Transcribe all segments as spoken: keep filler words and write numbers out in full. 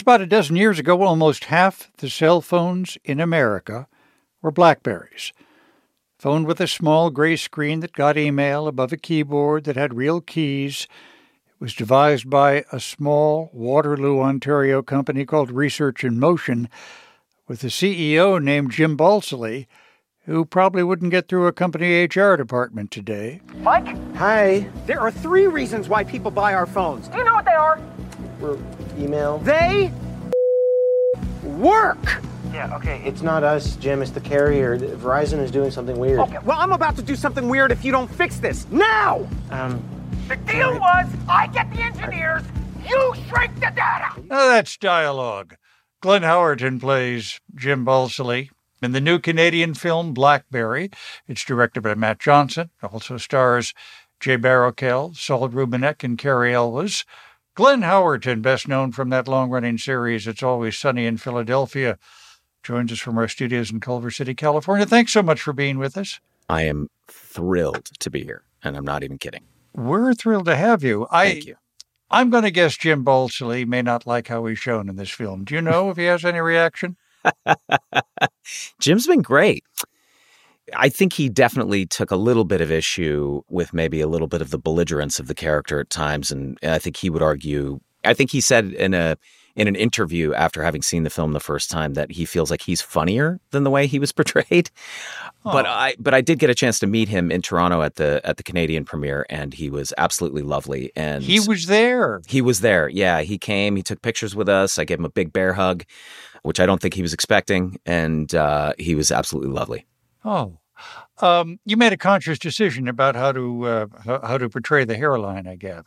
Just about a dozen years ago, almost half the cell phones in America were BlackBerrys. Phone with a small gray screen that got email above a keyboard that had real keys. It was devised by a small Waterloo, Ontario company called Research in Motion, with a C E O named Jim Balsillie, who probably wouldn't get through a company H R department today. Mike? Hi. There are three reasons why people buy our phones. Do you know what they are? We're email. They work. Yeah, okay. It's not us, Jim. It's the carrier. Verizon is doing something weird. Okay, well, I'm about to do something weird if you don't fix this. Now! Um... The deal was, I get the engineers, you shrink the data! Now that's dialogue. Glenn Howerton plays Jim Balsillie in the new Canadian film Blackberry. It's directed by Matt Johnson. It also stars Jay Baruchel, Saul Rubinek, and Cary Elwes. Glenn Howerton, best known from that long-running series It's Always Sunny in Philadelphia, joins us from our studios in Culver City, California. Thanks so much for being with us. I am thrilled to be here, and I'm not even kidding. We're thrilled to have you. I, Thank you. I'm going to guess Jim Balsillie may not like how he's shown in this film. Do you know if he has any reaction? Jim's been great. I think he definitely took a little bit of issue with maybe a little bit of the belligerence of the character at times, and I think he would argue, I think he said in a in an interview after having seen the film the first time that he feels like he's funnier than the way he was portrayed. Oh. But I but I did get a chance to meet him in Toronto at the at the Canadian premiere, and he was absolutely lovely. And he was there. He was there. Yeah, he came. He took pictures with us. I gave him a big bear hug, which I don't think he was expecting, and uh, he was absolutely lovely. Oh, um, you made a conscious decision about how to uh, how to portray the hairline, I gather.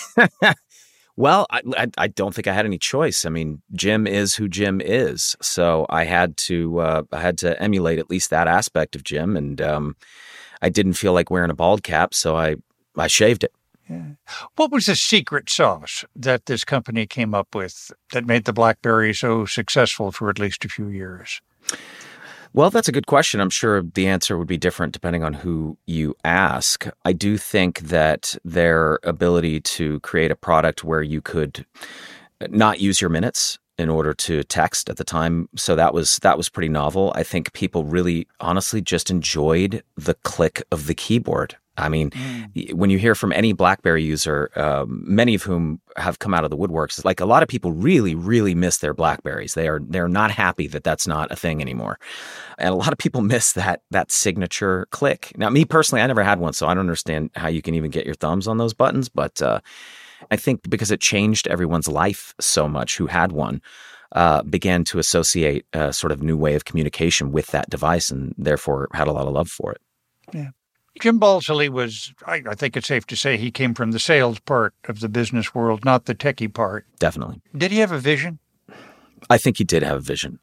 Well, I, I, I don't think I had any choice. I mean, Jim is who Jim is, so I had to uh, I had to emulate at least that aspect of Jim, and um, I didn't feel like wearing a bald cap, so I I shaved it. Yeah. What was the secret sauce that this company came up with that made the BlackBerry so successful for at least a few years? Well, that's a good question. I'm sure the answer would be different depending on who you ask. I do think that their ability to create a product where you could not use your minutes in order to text at the time, so that was that was pretty novel. I think people really, honestly, just enjoyed the click of the keyboard. I mean, mm. when you hear from any BlackBerry user, um, many of whom have come out of the woodworks, like a lot of people really, really miss their BlackBerries. They are they're not happy that that's not a thing anymore, and a lot of people miss that that signature click. Now, me personally, I never had one, so I don't understand how you can even get your thumbs on those buttons. But uh, I think because it changed everyone's life so much who had one, uh, began to associate a sort of new way of communication with that device, and therefore had a lot of love for it. Yeah. Jim Balsillie was, I, I think it's safe to say, he came from the sales part of the business world, not the techie part. Definitely. Did he have a vision? I think he did have a vision.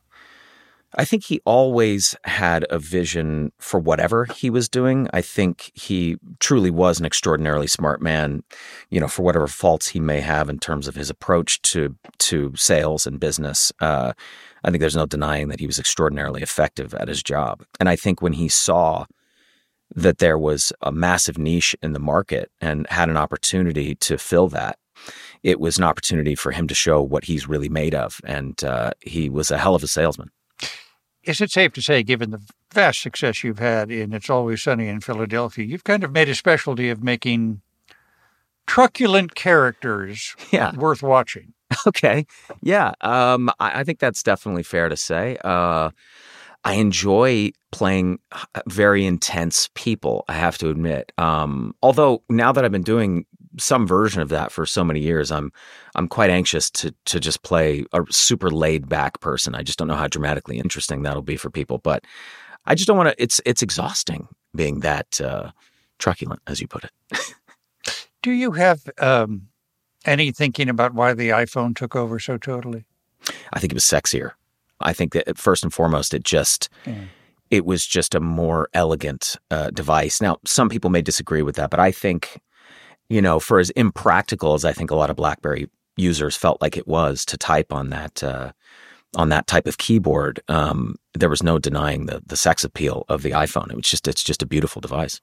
I think he always had a vision for whatever he was doing. I think he truly was an extraordinarily smart man, you know, for whatever faults he may have in terms of his approach to to sales and business. Uh, I think there's no denying that he was extraordinarily effective at his job. And I think when he saw that there was a massive niche in the market and had an opportunity to fill that, it was an opportunity for him to show what he's really made of. And uh, he was a hell of a salesman. Is it safe to say, given the vast success you've had in It's Always Sunny in Philadelphia, you've kind of made a specialty of making truculent characters yeah. worth watching? Okay. Yeah. Um, I, I think that's definitely fair to say. Uh, I enjoy playing very intense people, I have to admit. Um, although now that I've been doing some version of that for so many years, I'm I'm quite anxious to to just play a super laid back person. I just don't know how dramatically interesting that'll be for people, but I just don't want to. It's it's exhausting being that uh, truculent, as you put it. Do you have um, any thinking about why the iPhone took over so totally? I think it was sexier. I think that first and foremost, it just mm. it was just a more elegant uh, device. Now, some people may disagree with that, but I think, you know, for as impractical as I think a lot of BlackBerry users felt like it was to type on that uh, on that type of keyboard, um, there was no denying the the sex appeal of the iPhone. It was just it's just a beautiful device.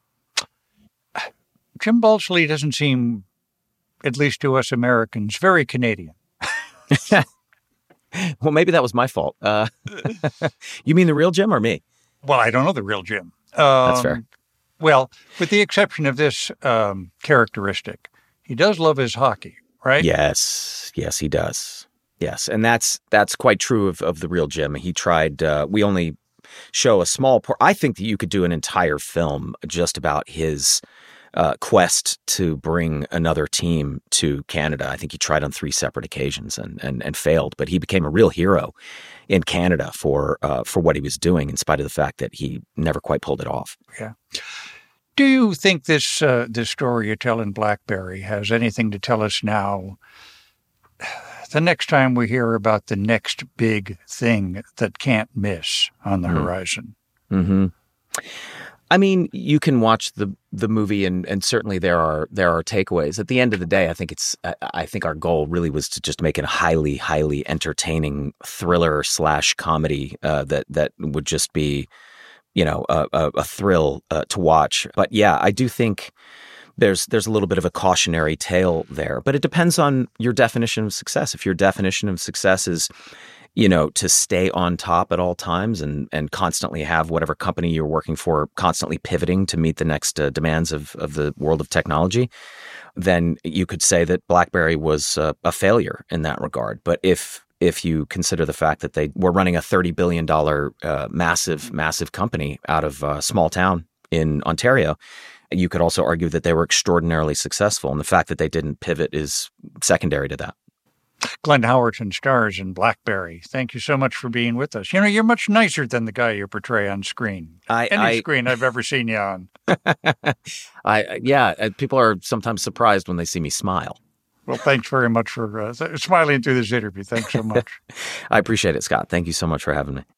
Jim Balsillie doesn't seem, at least to us Americans, very Canadian. Well, maybe that was my fault. Uh, you mean the real Jim or me? Well, I don't know the real Jim. Um, That's fair. Well, with the exception of this um, characteristic, he does love his hockey, right? Yes. Yes, he does. Yes. And that's that's quite true of, of the real Jim. He tried, uh, we only show a small part. I think that you could do an entire film just about his uh, quest to bring another team to Canada. I think he tried on three separate occasions and and, and failed, but he became a real hero in Canada for uh, for what he was doing, in spite of the fact that he never quite pulled it off. Yeah. Do you think this uh, this story you tell in Blackberry has anything to tell us now? The next time we hear about the next big thing that can't miss on the mm. horizon. Mm-hmm. I mean, you can watch the the movie, and, and certainly there are there are takeaways. At the end of the day, I think it's I think our goal really was to just make it a highly highly entertaining thriller slash comedy uh, that that would just be, you know, a, a, a thrill uh, to watch. But yeah, I do think there's there's a little bit of a cautionary tale there. But it depends on your definition of success. If your definition of success is, you know, to stay on top at all times and and constantly have whatever company you're working for constantly pivoting to meet the next uh, demands of, of the world of technology, then you could say that BlackBerry was uh, a failure in that regard. But if if you consider the fact that they were running a thirty billion dollars uh, massive, massive company out of a small town in Ontario, you could also argue that they were extraordinarily successful. And the fact that they didn't pivot is secondary to that. Glenn Howerton stars in Blackberry. Thank you so much for being with us. You know, you're much nicer than the guy you portray on screen. I, Any I, screen I've ever seen you on. I yeah, people are sometimes surprised when they see me smile. Well, thanks very much for uh, smiling through this interview. Thanks so much. I appreciate it, Scott. Thank you so much for having me.